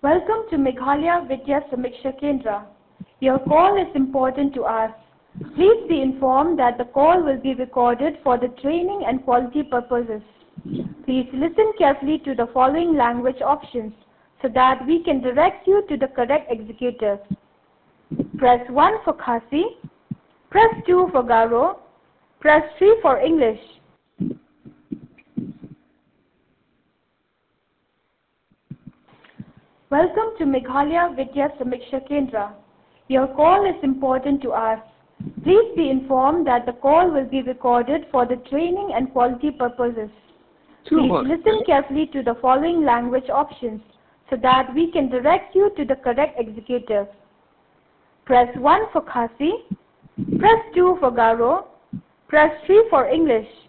Welcome to Meghalaya Vidya Samiksha Kendra. Your call is important to us. Please be informed that the call will be recorded for the training and quality purposes. Please listen carefully to the following language options so that we can direct you to the correct executive. Press 1 for Khasi, press 2 for Garo, press 3 for English. Welcome to Meghalaya Vidya Samiksha Kendra. Your call is important to us. Please be informed that the call will be recorded for the training and quality purposes. Please listen carefully to the following language options so that we can direct you to the correct executive. Press 1 for Khasi, press 2 for Garo, press 3 for English.